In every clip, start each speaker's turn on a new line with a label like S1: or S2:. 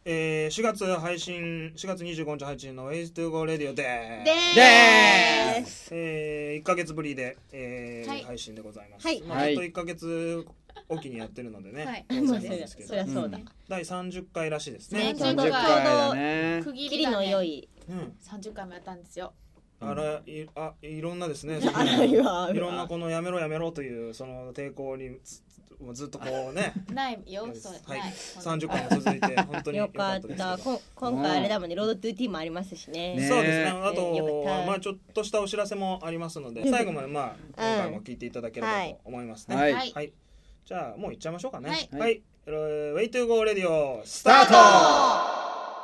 S1: 4月25日配信の Ways to Go Radio で
S2: ーす。
S1: 1ヶ月ぶりで、
S2: はい
S1: 配信でございます。
S2: はい
S1: まあ、ずっと1ヶ月おきにやってるのでね、
S2: はい
S1: 当然なんですけど、
S2: そりゃそうだ。
S1: 第30回らしいですね。
S2: ね、ちょうど
S3: 30回だね。
S2: 区切りの良い
S4: 30回もやったんですよ。
S1: いろんなですね、
S2: あらいわ
S1: いろんなこのやめろというその抵抗にずっとこうね
S4: ないよ、そう
S1: はい
S4: ない。
S1: 30回も続いて本当に良
S2: よかっ
S1: かったです
S2: た。今回あれだもんね、ロードトゥーティーもありますしね。
S1: そうですね。あ
S2: よ
S1: と
S2: かった
S1: まあちょっとしたお知らせもありますので、最後までまあ今回も聞いていただければと思いますね。
S3: はい
S1: はい。じゃあもう行っちゃいましょうかね。
S4: はい
S1: はい。Way to Go Radio スタート。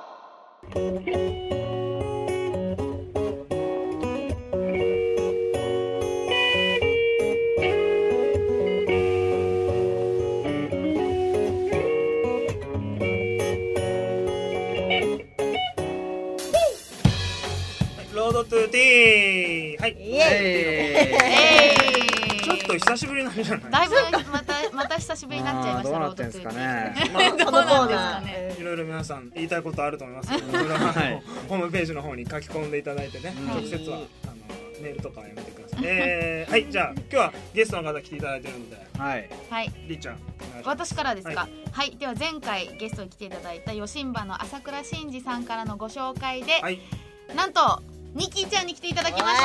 S1: ロードトゥーティー。はい。
S2: イエ
S1: ちょっと久しぶりなんじゃない？
S4: だいぶまた久しぶりになっちゃいました。
S3: どうなってんすかね。
S1: まあ
S2: ーイ。このコーナ
S4: ね。
S1: いろいろ皆さん言いたいことあると思いますけど、それは
S3: はい
S1: ホームページの方に書き込んでいただいてね、
S3: はい
S1: 直接はメールとかはやめてください。はい、じゃあ今日はゲストの方来ていただいてるので、
S3: はい。
S4: はい。
S1: りっちゃんお願いします。
S4: 私からですか。
S1: は
S4: はい。では前回ゲストに来ていただいたヨシンバの朝倉真司さんからのご紹介で、
S1: はい。
S4: なんとニッキーちゃんに来ていただきました。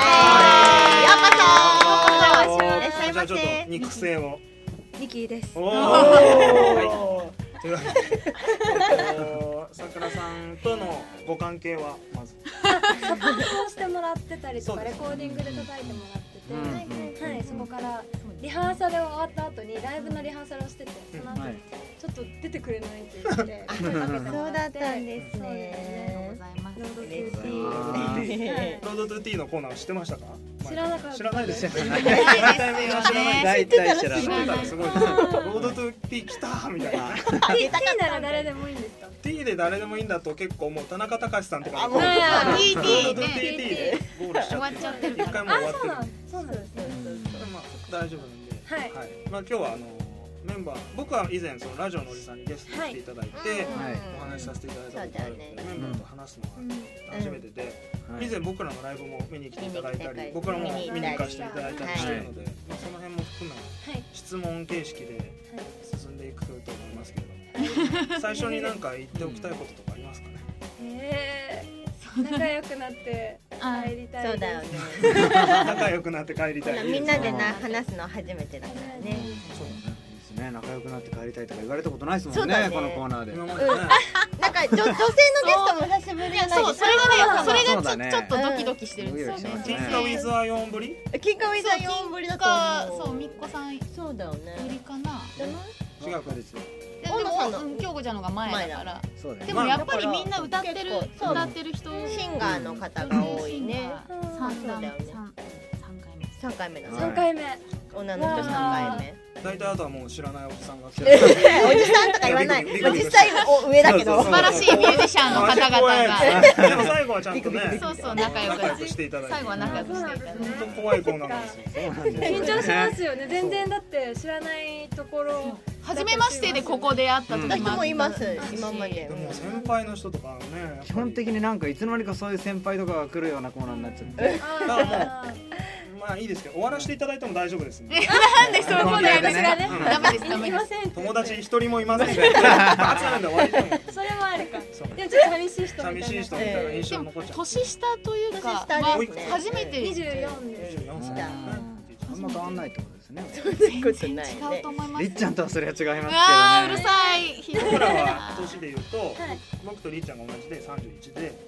S2: わーいようこそ
S4: ようこそ。いらっしゃいま
S1: じゃあちょっと
S4: せ。
S1: 肉声を。
S5: ニキです。
S1: おお。
S2: お
S1: はい。というわけで、さくらさんとのご関係はまず。
S5: サポートをしてもらってたりとか、
S1: そうです
S5: レコーディングで叩いてもらってて、
S3: うん
S5: はい、そこからリハーサル終わった後にライブのリハーサルをしてて、その後
S3: はい
S5: ちょっと出てくれないって言って声かけても
S2: そうだ
S5: らっ
S2: ってたんです
S4: ありがとう
S2: ね
S4: ご。ざいます。
S5: ロードトゥ
S2: 嬉し
S5: ーティ
S2: い。
S5: はい
S1: ロードトゥーティーのコーナー知ってましたか？
S5: 知らなかった
S1: 知らないですよね。
S4: ない
S1: 大体みんな知らない。
S3: 大体知ら
S1: 知
S3: ない。
S1: らないすごいです。ロードトゥーティー来たーみたいな。
S5: T なら誰でもいいんですか？
S1: T で誰でもいいんだと結構もう田中隆さんとか
S2: あもう
S1: ロード
S4: TT
S1: トゥー
S4: ね。
S1: TT でゴールしちゃ
S4: 終わっちゃってるから
S1: 一回もう終わってる。
S5: そうなんですね。
S1: まあ大丈夫なんで。
S5: はい
S1: まあ今日はメンバー僕は以前そのラジオのおじさんにゲストに来ていただいて
S3: はい
S1: お話しさせていただいたことあるので、メンバーと話すのは初めてで、
S3: はい
S1: 以前僕らのライブも見に来ていただいたり、
S2: 見に来て
S1: 僕らも見に行か
S2: 見に
S1: せていただいたりしてるので、まあその辺も含め
S5: はい
S1: 質問形式で進んでいくと思いますけど、最初に何か言っておきたいこととかありますかね？
S5: 仲良くなって帰りたいです。
S2: そうだよね。
S1: 仲良くなって帰りたい。
S2: みんなで話すの初めてだからね。
S1: そうだね。
S3: ですね。仲良くなって帰りたいとか言われたことないですもんね。
S2: そうだね
S3: このコーナーで。
S1: 今までね。
S2: なんか女性のゲストも久しぶりじゃない
S4: そう、
S2: ですか。
S4: それがね、それ
S3: そうだね
S4: がちょっとドキドキしてるんですよね。
S1: キンカウィズは4ぶり？
S2: キンカウィザー4ぶりだと思う。
S4: そう、みっこさんよ
S2: そうだよね。
S4: りかな。
S2: じゃない？
S1: 違うかですよ。
S4: で
S2: 大野さんの
S4: も、京子ちゃんのが前だから。
S3: そうだね。
S4: でもやっぱりみんな歌ってる
S2: 結構そう
S4: 歌ってる人。
S2: シンガーの方が多いね。
S4: 三
S2: そうだよね
S4: 回目。
S2: 3回目だね。
S5: 3回目。
S2: 女の人3回目。
S1: 大体あとはもう知らないおじさんが来
S2: お
S1: て
S2: じさんとか言わない。まあ実際上だけど。
S4: 素晴らしいミュージシャンの方々が。
S1: でも最後はちゃんとね
S4: そうそう、仲良
S1: 仲良
S4: く
S1: くしていただいて
S4: 最後は仲良くしていただいて。
S1: 本当怖いコーナーなんですよ。
S3: そうなんです
S5: 緊
S3: よ
S5: 張しますよね。全然だって知らないところ。
S4: 初めましてでここで会った時
S2: 人もいます今まで
S1: で。も先輩の人とかね
S3: 基本的になんかいつの間にかそういう先輩とかが来るようなコーナーになっちゃって。
S1: まあいいですけど終わらせていただいても大丈夫ですんで。
S4: なんでそこで
S5: 私がね。
S4: ダメですダメです。
S1: 友達一人もいませんからバツなんで終わりだもん。
S5: それもあるか。
S1: そう
S5: でもちょっと寂しい人みたいな。
S1: 寂しい人みたいな印象
S4: でも
S1: 残っちゃう。
S4: 年下というか
S2: 年下です
S1: ね
S4: 初めて
S5: 24です。
S1: 24歳
S3: あんま変わんないってことですね。
S2: ことない
S4: 違うと思います。
S3: りっちゃんとはそれは違いますけどね。
S4: あーうるさい。
S1: 僕らは年で言うと僕とりっちゃんが同じで31で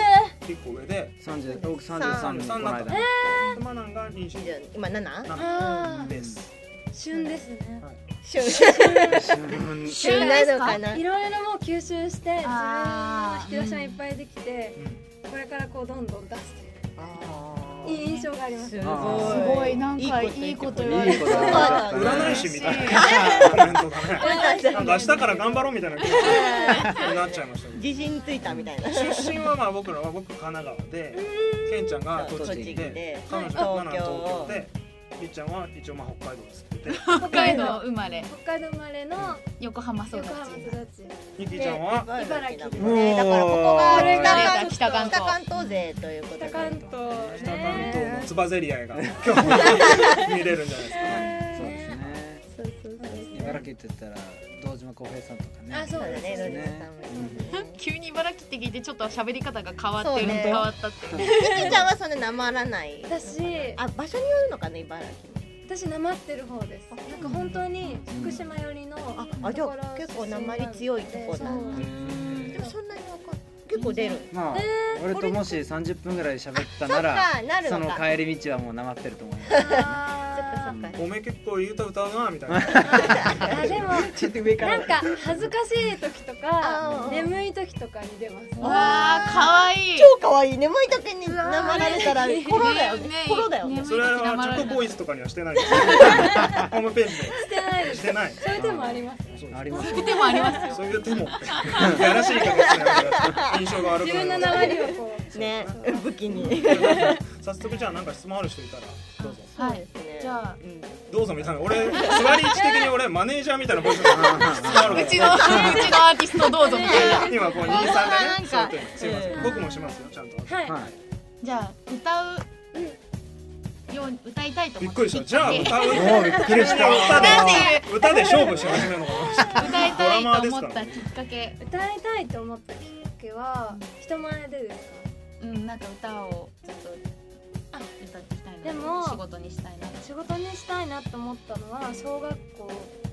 S1: 1個上で
S3: 30僕33にこの間。
S1: マナンが27
S2: 今 7？
S1: です。
S5: 旬ですね。
S2: 旬
S3: うん
S2: 旬なのかな。
S5: いろいろもう吸収して自分の
S4: あー
S5: 引き出しがいっぱいできて、これからこうどんどん出すといういい印象があります。
S2: す
S3: あ
S4: す
S3: ー
S4: ごいなんかいいこと言われ
S3: いいこと言われちゃったね
S1: 占い師みたいなコメントがね。なんか明日から頑張ろうみたいな気持ちになっちゃいましたけど。
S2: 自信ついたみたいな。
S1: 出身はまあ僕神奈川で、ケンちゃんが栃木で、彼女が東京で、 りっちゃんは一応まあ北海道ですって
S4: 北海道生まれ、
S5: 北海道生まれの
S4: 横浜育ち。
S5: 横浜育ち。
S1: ニキちゃんは
S2: 茨城だ
S5: 茨城
S2: もんね。だからここが
S4: 北関東
S2: 北関東勢ということで。
S5: 北関東
S1: 北関東のつばぜり合いが今日見れるんじゃないですかね。
S3: そうですね。
S5: そうそうそう。
S3: 茨城って言ったら堂島康平さんとかね。
S5: あ、そうです
S2: ね。ロ
S5: ね。
S2: リさんもいますね。
S4: 急に茨城って聞いてちょっと喋り方が変わってる、
S2: そうね
S4: 変わったっていう。
S2: ニキちゃんはそんななまらない。
S5: 私
S2: 場所によるのかな、茨城も。
S5: 私なまってる方です。なんか本当に福島寄りの
S2: じゃあ結構なまり強いとこなんだ。でもそんなにわかん結構出る。
S3: まあ俺ともし30分ぐらい喋ったな
S2: そっ
S3: ら
S2: か、なる
S3: その
S2: のか。
S3: 帰り道はもうなまってると思います。
S2: そっかそっか。
S1: おめえ結構いい歌歌うなみたいな。
S5: あ、でも
S3: ちょっと上から
S5: なんか恥ずかしい時とか眠い時とかに出ます。
S4: わー、かわいい。
S2: 超可愛い。眠い時になまられたらコロだよね。コロだよね。
S1: それはチョコボーイズとかにはしてないんですよ。ホームページで
S5: してないです。
S1: してない。
S5: そういう手もあります。
S3: あります。
S4: そういう手もありますよ。
S1: そういう手もってやらしい言い方ですね。印象が悪く
S5: 自分の
S1: なる。
S5: 名前をこう
S2: ね、武器に。
S1: 早速じゃあなんか質問ある人いたらどうぞ。
S4: はい。じゃあ
S1: どうぞみたいな。俺座り位置的に俺マネージャーみたいなポジション。質問あるから
S4: うちのアーティストどうぞみたいな。
S1: 今こう23でね。そうやってすいません。僕もしますよちゃんと。
S5: はい。
S4: じゃあ歌いたいと思って。
S1: びっくりした。じゃあ歌う。
S3: びっくりした。
S1: 歌で勝負し始めるのかな。
S4: 歌いたいと思ったきっかけ。
S5: 歌いたいと思ったきっかけは人前でですか？
S4: なんか歌をちょっと歌っていきたいな。
S5: でも
S4: 仕事にしたいな。
S5: 仕事にしたいなと思ったのは小学校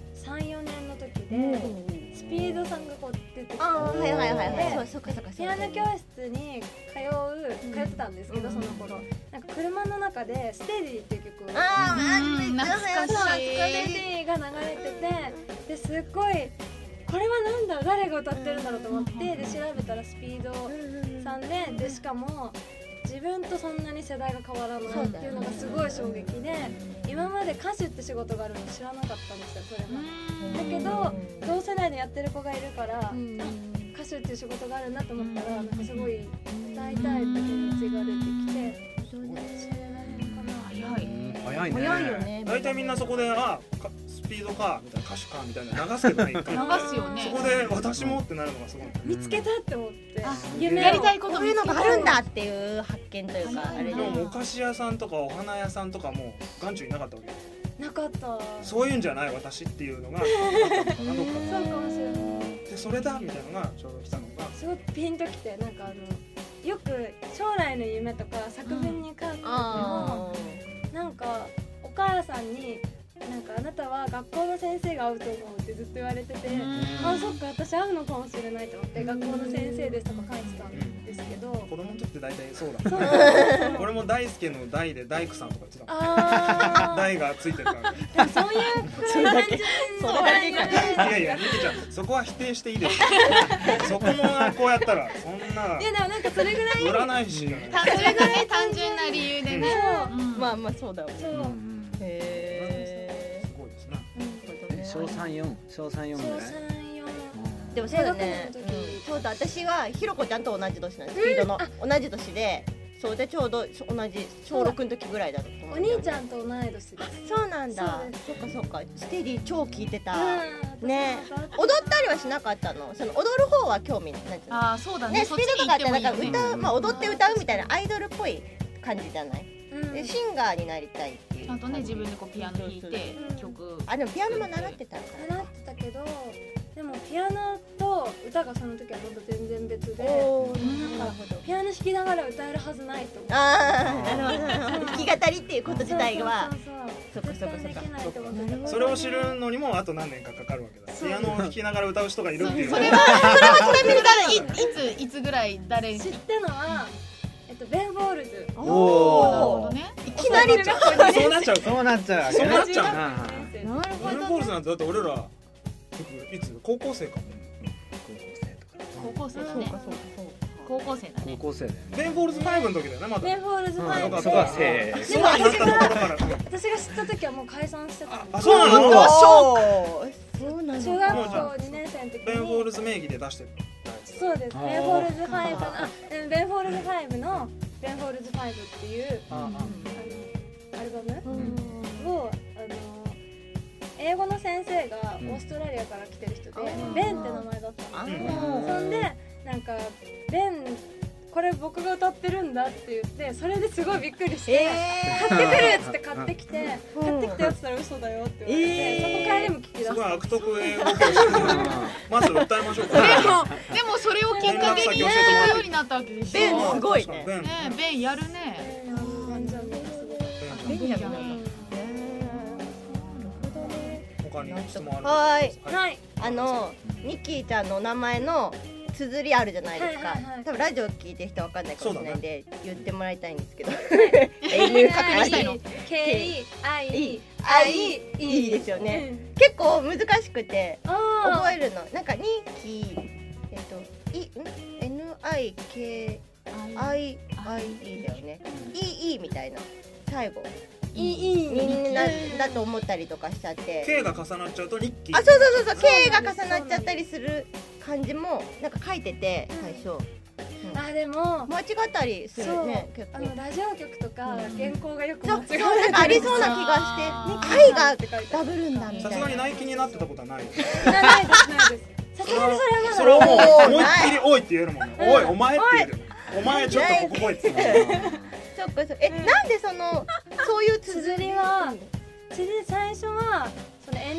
S5: 3、4年の時でスピードさんがこう出てきて、
S2: はいはいはいはい。そうかそうか。
S5: ピアノ教室に通ってたんですけど、その頃なんか車の中でステディっていう曲を
S4: 懐かしい。
S5: ステディが流れてて、ですっごいこれはなんだろう、誰が歌ってるんだろうと思って、で調べたらスピードさんでしかも自分とそんなに世代が変わらないっていうのがすごい衝撃で、今まで歌手って仕事があるの知らなかったんですよ、それまで。だけど同世代でやってる子がいるから、歌手っていう仕事があるなと思ったら、なんかすごい歌いたいって気持ちが出てきて、それなのかな。
S3: 早いね。
S2: 早いよね。
S1: 大体みんなそこでスピードかみたいな歌手かみたいな流すけどね。
S4: 流すよね。
S1: そこで私もってなるのがすごい。
S5: 見つけたって思って
S4: 夢やりたいこと
S2: こういうのがあるんだっていう発見というかあれで。
S1: でもお菓子屋さんとかお花屋さんとかも眼中になかったわけ。
S5: なかった。
S1: そういうんじゃない私っていうのがあったのかな、どっか
S5: そうかもしれない。
S1: でそれだみたいなのがちょうど来たのが
S5: すごいピンときて、なんかよく将来の夢とか作文に書く時も、なんかお母さんになんかあなたは学校の先生が合うと思うってずっと言われてて、そっか私合うのかもしれないと思って学校の先生ですとか書いてたんですけど、
S1: 子供の時って大体そうだ。俺も大輔の大で大工さんとか言ってたもん。大がついてるからね。
S5: そういう
S2: それだけか。
S1: いやいや、みきちゃん、そこは否定していいです。そこもこうやったらそんな。
S5: いやでもなんかそれぐらい
S1: 売らないし。
S4: それがね、単純な理由でね。
S2: まあまあそうだよね。
S5: そう
S2: へ
S1: すごいですね。
S3: 小3、4ぐらい。
S2: でもそうだね。そうだ、私はひろこちゃんと同じ年なんです。スピードの同じ年で、そうでちょうど同じ小6の時ぐらいだと思う。
S5: お兄ちゃんと同い年です。
S2: そうなんだ。そっかそっか。ステディ超聞いてた。ね。
S5: 踊
S2: 踊ったりはしなかったの。その踊る方は興味なんていうの。
S4: ああ、そうだね。
S2: ね、スピードとかってなんか歌う、まあ踊って歌うみたいなアイドルっぽい感じじゃない。でシンガーになりたいっていう。
S4: ちゃんとね、自分でこうピアノ弾いて曲。
S2: でもピアノも習ってたから。
S5: 習ってたけど、でもピアノと歌がその時は本当全然別で、なんかピアノ弾きながら歌えるはずないと思って。
S2: なるほど。弾き語りっていうこと自体は。
S5: そっかそっかそっか。
S1: それを知るのにもあと何年かかかるわけだ。ピアノを弾きながら歌う人がいるっていう。
S4: それはいつぐらい誰に
S5: 知ったのはベン・フォールズ。
S4: なるほどね。
S2: いきなり
S1: そうなっちゃう。
S3: そうなっちゃう。
S1: そうなっちゃう。
S2: なるほ
S1: ベン・フォールズなんてだって俺らいつ高校生かも。
S4: 高校生だね。高校生だね。
S3: 高校生だよね。
S1: ベン・フォールズ5の時だよね、まだ。
S5: ベン・フォールズ5。
S3: そうかせー。
S1: そうになったところから。
S5: 私が知った時はもう解散してたんです。
S1: あ、そうなの？
S2: そうなの。
S5: 中学校2年生の時に
S1: ベン・フォールズ名義で出してる。
S5: そうです。ベン・フォールズ5のベン・フォールズ5のベン・フォールズ5っていうアルバム英語の先生がオーストラリアから来てる人で、ベンって名前だったの。そんでなんかベンこれ僕が歌ってるんだって言ってそれですごいびっくりして、買ってくるっつって買ってきてやつたら嘘だよって言われて、そこからでも聞き出した。
S1: すごい悪徳英語教師まず歌いましょうか。
S4: でもそれをきっかけにやるようになったわけでしょ。
S2: ベンすごいね。
S4: ベンやるね。
S2: ベンじゃん。
S1: 他に質問ある？
S5: はい。
S2: ニッキーちゃんのお名前の綴りあるじゃないですか。多分ラジオ聞いてる人わかんないかもしれないんで言ってもらいたいんですけど。
S4: N 確認したいの。
S2: K-I-I-E ですよね。結構難しくて覚えるの。なんかニッキーN-I-K-I-I-E だよね。E みたいな最後。にだと思ったりとかしちゃって
S1: K が重なっちゃうとニッキー。
S2: あ、そうK が重なっちゃったりする感じもなんか書いてて最初。
S5: あ、でも
S2: 間違ったりするね。結構
S5: ラジオ局とか原稿がよく間違
S2: そうなんかありそうな気がして「愛がダブるんだ」みたいな。
S1: さすがにナイキになってたことはない。
S5: ないです。さすがに
S1: それをもう思いっきり「おい」って言えるもんね。おいお前って言える。お前ちょっとここ来いって言ってた。
S2: なんでそういう
S5: 綴りは最初はその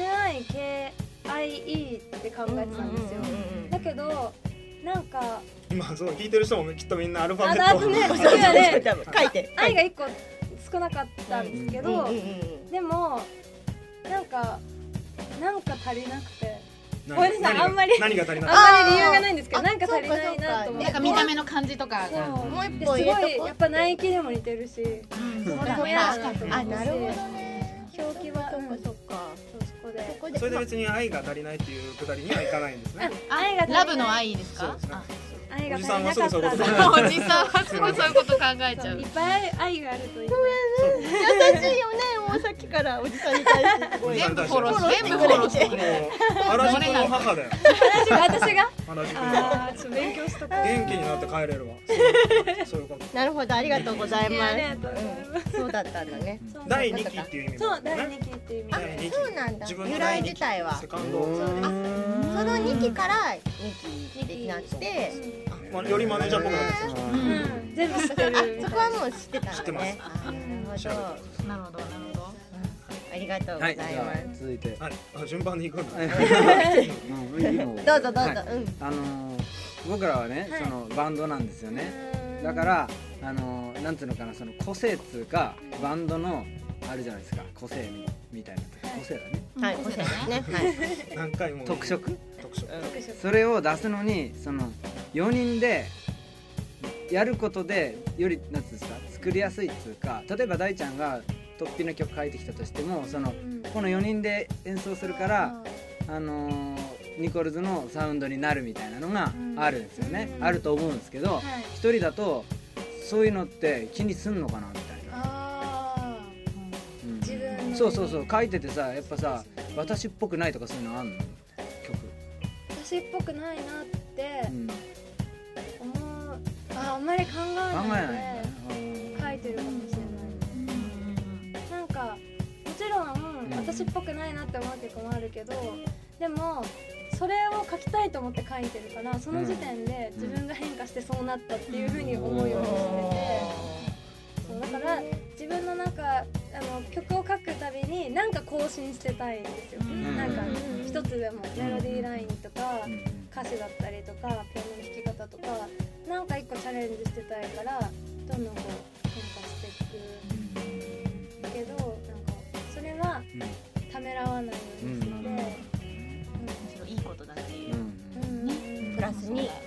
S5: NIKIE って考えてたんですよ。だけどなんか
S1: 今そう聞いてる人もきっとみんなアルファベット
S2: 書いて
S5: 愛が1個少なかったんですけど、でもなんか足りなくて。ごめんなさい、あんまり理由がないんですけど、なんか足りないなと思って。
S4: なんか見た目の感じとか
S2: もう一
S5: 本すごいやっぱナイキでも似てるし、
S2: そうだね。あ、なるほどね。
S5: 表記は
S2: そっか。
S1: それで別に愛が足りないっていうくだりにはいかないんですね。
S4: ラブの愛ですか？
S5: 愛が
S1: おじさんはすぐそういうこと考
S4: えおじさんはすぐそういうこと考えちゃう。
S5: いっぱい愛があるといい。
S2: 優しいよね。もうさっきからおじさんに対してすごい。
S4: 全部フォローしてくれて。
S1: 原宿の母だよ。
S5: 私が？
S1: 原宿の。
S5: ああ、ちょっと勉強しとこう。
S1: 元気になって帰れるわ。そういうこと。
S2: なるほど、ありがとうございます。
S5: ありがとうございます。
S2: そうだったんだね。
S1: 第2期っていう意味。
S5: そう、第2期っていう意味。
S2: そうなんだ。由来自体は。
S1: セカンド。
S2: その2期から2期になって。
S1: よりマネージャーっぽくなってきた。
S5: 全部知ってる。
S2: そこはもう知ってたんだね。
S1: 知ってます。
S4: なるほど。
S2: ありがとうございます。
S3: 続いて。
S1: 順番に行くんだ。
S2: どうぞ。
S3: 僕らはね、そのバンドなんですよね。だからなんていうのかな、その個性っつうかバンドのあるじゃないですか、個性みたいな個性だね。
S2: はい、個性ですね。
S1: 何回も。
S3: 特色。
S5: そ
S3: れを出すのにその4人でやることでよりなんていうんですか、作りやすいっつうか、例えば大ちゃんがトッピの曲書いてきたとしても、そのこの4人で演奏するからニコルズのサウンドになるみたいなのがあるんですよね。あると思うんですけど、1人だとそういうのって気にすんのかなみたいな。
S5: 自分
S3: そう書いててさ、やっぱさ、私っぽくないとかそういうのあんの？
S5: 私っぽくないなって思う。あんまり考えないで書いてるかもしれない。なんかもちろん私っぽくないなって思う曲もあるけど、でもそれを書きたいと思って書いてるから、その時点で自分が変化してそうなったっていう風に思うようにしてて、そうだから自分のなんか曲を書くたびになんか更新してたいんですよ。なんか一つでもメロディーラインとか歌詞だったりとかピアノの弾き方とかなんか一個チャレンジしてたいから、どんどんこう変化していくけど、なんかそれはためらわないようにして、
S2: いいことだっていうプラスに。
S5: でも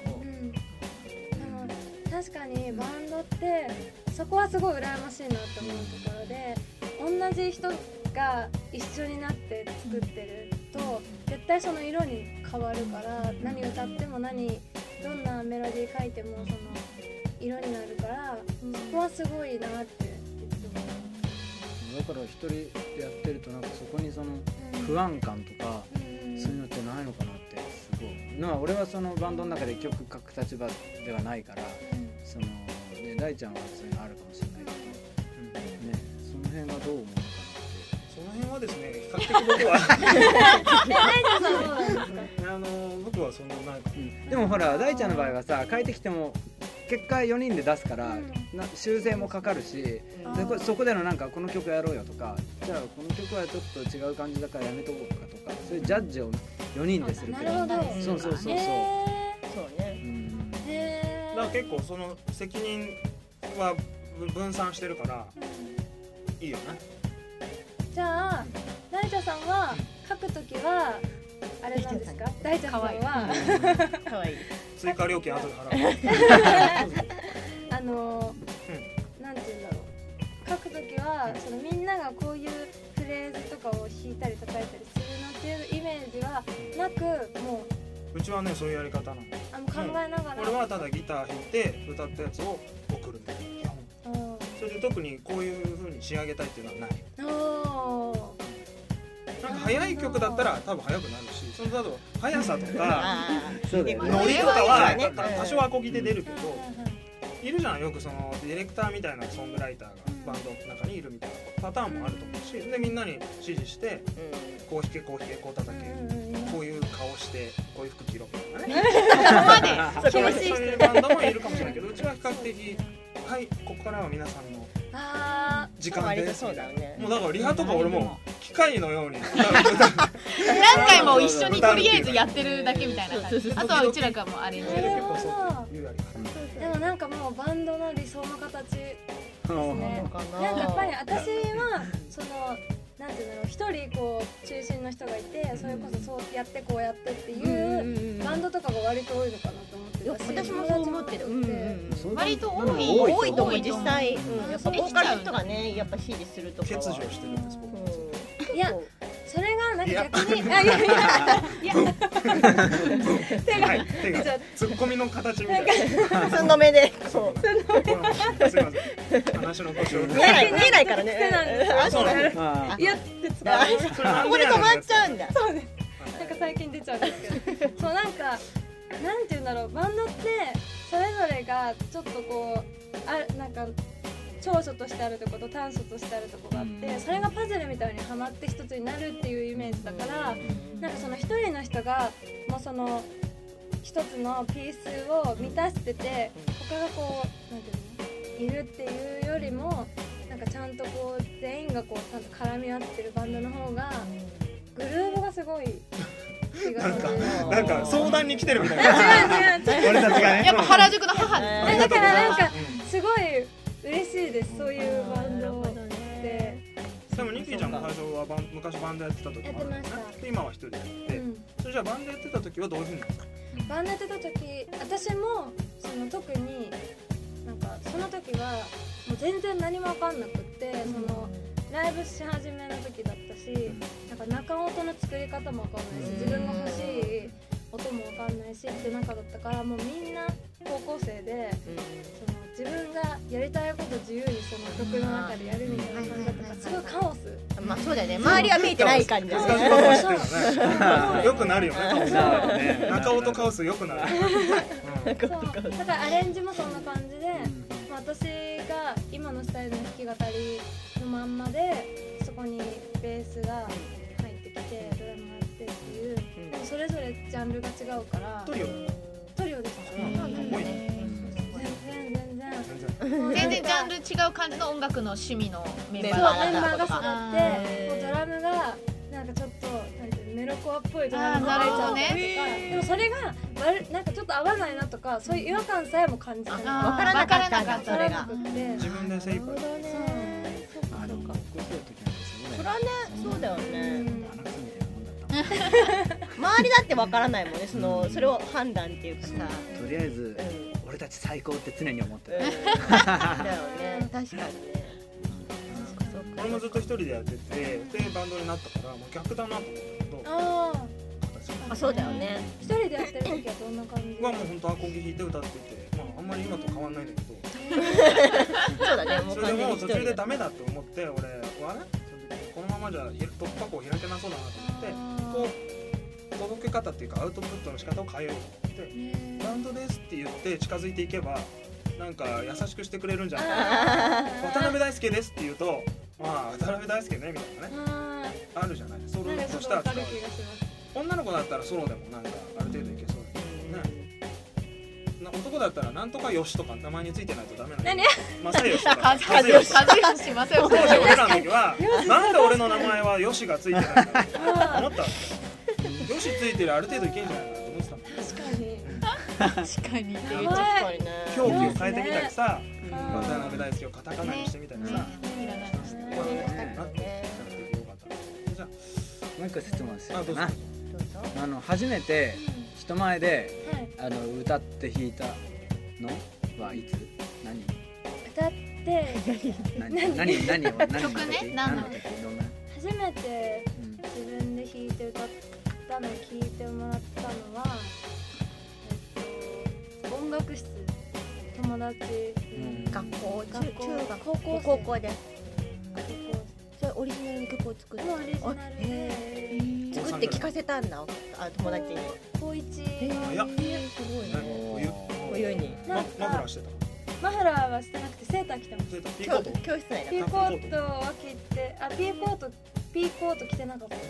S5: 確かにバンドってそこはすごい羨ましいなって思うところで、同じ人が一緒になって作ってると絶対その色に変わるから、何歌ってもどんなメロディー書いてもその色になるから、そこはすごいなっていつも。
S3: だから一人でやってるとなんかそこにその不安感とかそういうのってないのかなってすごい。俺はそのバンドの中で曲書く立場ではないから、そのね、大ちゃんはそういうのあるかもしれないけど、ね、その辺はどう思うのかなって。
S1: その辺辺はですね、比較的僕は僕はそんななんか、
S3: でもほら大ちゃんの場合はさ、書いてきても結果4人で出すから、修正もかかるし、でそこでのなんかこの曲やろうよとか、じゃあこの曲はちょっと違う感じだからやめとこうかとか、そういうジャッジを4人でするけど、そうそうそうそう、そうね、
S1: だから結構その責任は分散してるからいいよね。
S5: じゃあ大ちゃんさんは書くときはあれなんですか？大ちゃんさんは
S2: かわいい
S1: 追加料金後で払う
S5: なんていうんだろう、書くときはそのみんながこういうフレーズとかを弾いたり叩いたりするなっていうイメージはなく、も
S1: うちはねそういうやり方なの。
S5: 考えながら、
S1: 俺はただギター弾いて歌ったやつを送るんだよ基本。それで特にこういう風に仕上げたいっていうのはない。なんか速い曲だったら多分速くなるし、そのだと速さとかノリとかは多少アコギで出るけど、いるじゃんよくそのディレクターみたいなソングライターがバンドの中にいるみたいなパターンもあると思うし、でみんなに指示してこう弾けこう弾けこう叩け、こういう顔してこういう服着ろみたいなね、そういうバンドもいるかもしれないけど、うちは比較的はいここからは皆さんの時間です。もうだからリハとか俺も機械のように
S4: 何回も一緒にとりあえずやってるだけみたいな感じ。あとはうちらがもうアレンジ。
S5: でもなんかもうバンドの理想の形ですね。なんかやっぱり私はそのなんていうんだろう、一人こう中心の人がいて、それこそそうやってこうやってっていうバンドとかが割と多いのかなと思ってたし、私
S2: もそう思ってる。
S4: 割と多いと思う。
S2: 実際やっぱボーカルの人がねやっぱ指示するとか
S1: 欠如してるんです僕。
S5: いやそれがなんか逆にいや
S1: 手がツッコミの形みたいな
S2: 寸止めで
S1: そうすいません話の腰を
S2: 見えないからね。
S1: そうなんです
S5: いや
S2: ここで止まっちゃうんだ。
S5: そうね、なんか最近出ちゃうんですけど、そうなんかなんていうんだろう、バンドってそれぞれがちょっとこうなんか長所としてあるところと短所としてあるところがあって、それがパズルみたいにはまって一つになるっていうイメージだから、なんかその一人の人がもうその一つのピースを満たしてて、他がこうなんていうのいるっていうよりも、なんかちゃんとこう全員がこうちゃんと絡み合ってるバンドの方がグルーヴがすごい
S1: なんか相談に来てるみたいな。
S5: 違う
S1: 俺たちがね、
S4: やっぱ原宿の母
S5: だからなんかすごい嬉しいです、そういうバンドで。
S1: でもニキちゃんも最初は昔バンドやってた時もあるんですね。で今は一人でやって、それじゃあバンドやってた時はどういう風になったの？
S5: バンドやってた時、私もその特になんかその時はもう全然何も分かんなくって、そのライブし始めの時だったし、なんか中音の作り方も分かんないし、自分が欲しい音も分かんないしって中だったから、もうみんな高校生で、その自分がやりたいこと自由にその曲の中でやるみたいな感じだったから、すごいカオス。
S2: まあそうだよね、周りは見えてない感じだね。
S1: よくなるよね、中音カオスよくなる。
S5: そうだからアレンジもそんな感じで、私が今のスタイルの弾き語りのまんまで、そこにベースが入ってきてドラムがあってっていう、でもそれぞれジャンルが違うから。トリオですか？
S4: 全然ジャンル違う感じの音楽の趣味のメンバ
S5: ーが揃って、ドラムがなんかちょっとメロコアっぽいドラムが入っちゃったりとか、でもそれがなんかちょっと合わないなとか、そういう違和感さえも感じてない。分
S2: からなかったんだ、それが。
S1: 自分で精一杯。
S2: それはね、そうだよね。周りだって分からないもんね、それを判断っていうかさ。
S3: とりあえず俺たち最高って常に思ってる。
S2: だよね、確かにね。
S1: 俺もずっと一人でやってて、でバンドになったからもう逆だなと思ったけど。
S2: あ、そうだよね。
S5: 一人でやってる時はどんな感じ？
S1: はもう本当アコギ弾いて歌ってて、まああんまり今と変わんないんだけど。
S2: そうだね。
S1: それでもう途中でダメだって思って、俺はね、このままじゃ突破口開けなそうだなと思って、こう届け方っていうかアウトプットの仕方を変えようと思って、バンドですって言って近づいていけばなんか優しくしてくれるんじゃないかな。渡辺大輔ですって言うと、まあ渡辺大輔ねみたいなね。 あるじゃない、ソロ
S5: なんかちょ
S1: としては使う。
S5: っとわかる気がします。
S1: 女の子だったらソロでもなんかある程度いけそうだよね。男だったらなんとかよしとか名前についてないとダメなの。正義とか
S4: 和義正義
S1: 当時俺らの時はなんで俺の名前はよしがついてないんだろうって思ったわけ。よしついてるある程度いけんじゃないかなと思ってたの。
S4: 確かに
S5: 名前
S2: 確かにね
S1: 表記を変えてみたりさ、
S5: うん
S1: 渡辺大輔をカタカナにしてみたりさ、
S4: ひらがなにして
S1: まあ
S2: ね
S1: なってよかった。じゃ
S3: もう一個質問す
S1: あ、
S3: るか
S1: どうぞ
S3: な。
S2: どうぞ
S3: 初めて人前で
S5: はい
S3: 歌って弾いたのはいつ？
S5: 歌って
S3: 何を
S4: 曲ね何の
S3: 時どんな？
S5: 初めて
S3: うん
S5: 自分で弾いて歌ったの聞いてもらったのは、音楽室友達に、
S2: 学校中
S5: 学校
S2: 学
S5: 高校生
S2: 高校で
S5: 高
S2: それオリジナルに曲を作っ
S5: 校もうオリジナルで
S2: 作って聴かせたんだ友達に
S5: 高一
S1: 早っ
S2: すごいね冬に
S5: なんか
S1: マフラーしてた。
S5: マフラーはしてなくてセーター着てました。
S1: ピーコート。
S2: 教室内だ
S5: ピーコートは着て、ピーコート着てなかった。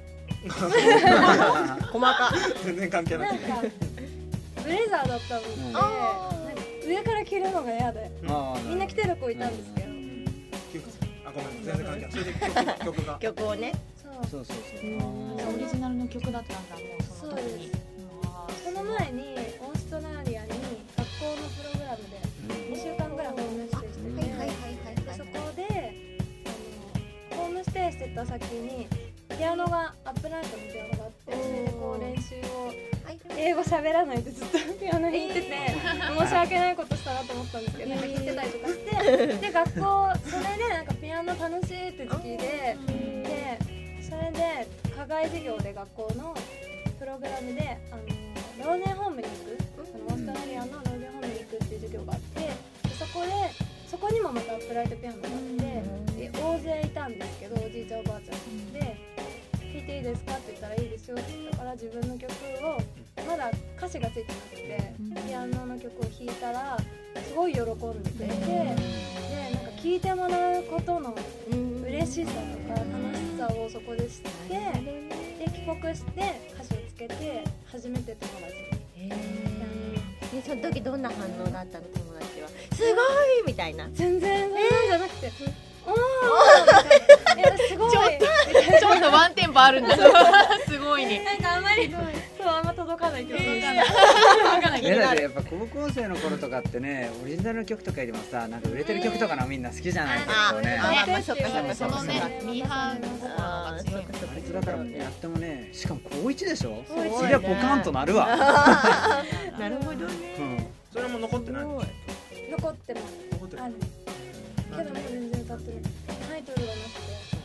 S2: 細か
S1: 全然関係なくて。
S5: なんかブレザーだったので、
S3: うん
S5: なんか上から着るのが嫌で、
S3: あ
S5: みんな着てる子いたんですけど、
S1: あ、ごめん、全然関係ない。それで曲が。
S2: 曲をね
S5: そう
S3: そう
S4: オリジナルの曲だったんだもうその時に。
S5: その前にオーストラリアに学校のプログラムで2週間ぐらいホームステイしてて、
S2: はい
S5: でそこでホームステイしてた先にピアノがアップライトのピアノがあって、それでこう練習を英語喋らないでずっとピアノ弾いてて、申し訳ないことしたなと思ったんですけど、なんか弾いてたりとかしてで学校それでなんかピアノ楽しいって時期で、それで課外授業で学校のプログラムで老人ホームに行く、そのオーストラリアの老人ホームに行くっていう授業があって、でそこにもまたアップライトピアノがあって、で大勢いたんですけど、おじいちゃんおばあちゃんで弾いていいですかって言ったらいいですよって言ったから、自分の曲をまだ歌詞がついてなくてピアノの曲を弾いたらすごい喜んでくれて、でなんか聴いてもらうことの嬉しさとか楽しさをそこで知って、で帰国して歌詞をつけて初めて友達に
S2: その時どんな反応だったの友達はすごいみたいな
S5: 全然そんなんじゃなくて、おーみたいな、すごい
S4: ちょっとワンテンポあるんだすごいね。
S5: なんかあんまりあんま届かない曲でした。
S3: だってやっぱ高校生の頃とかってね、オリジナルの曲とかよりもさ、なんか売れてる曲とかのみんな好きじゃないですかね。
S2: あそっかそっか
S4: そのねミーハー心が強いもん。
S3: あいつだからやってもね、しかも高1でしょ。
S5: 高一
S3: そりゃポカンとなるわ。
S2: なるほどね
S3: うん
S1: それも残ってない。
S5: 残ってます。
S1: 残ってる
S5: あるけどもう全然歌ってない。タイトルがなくて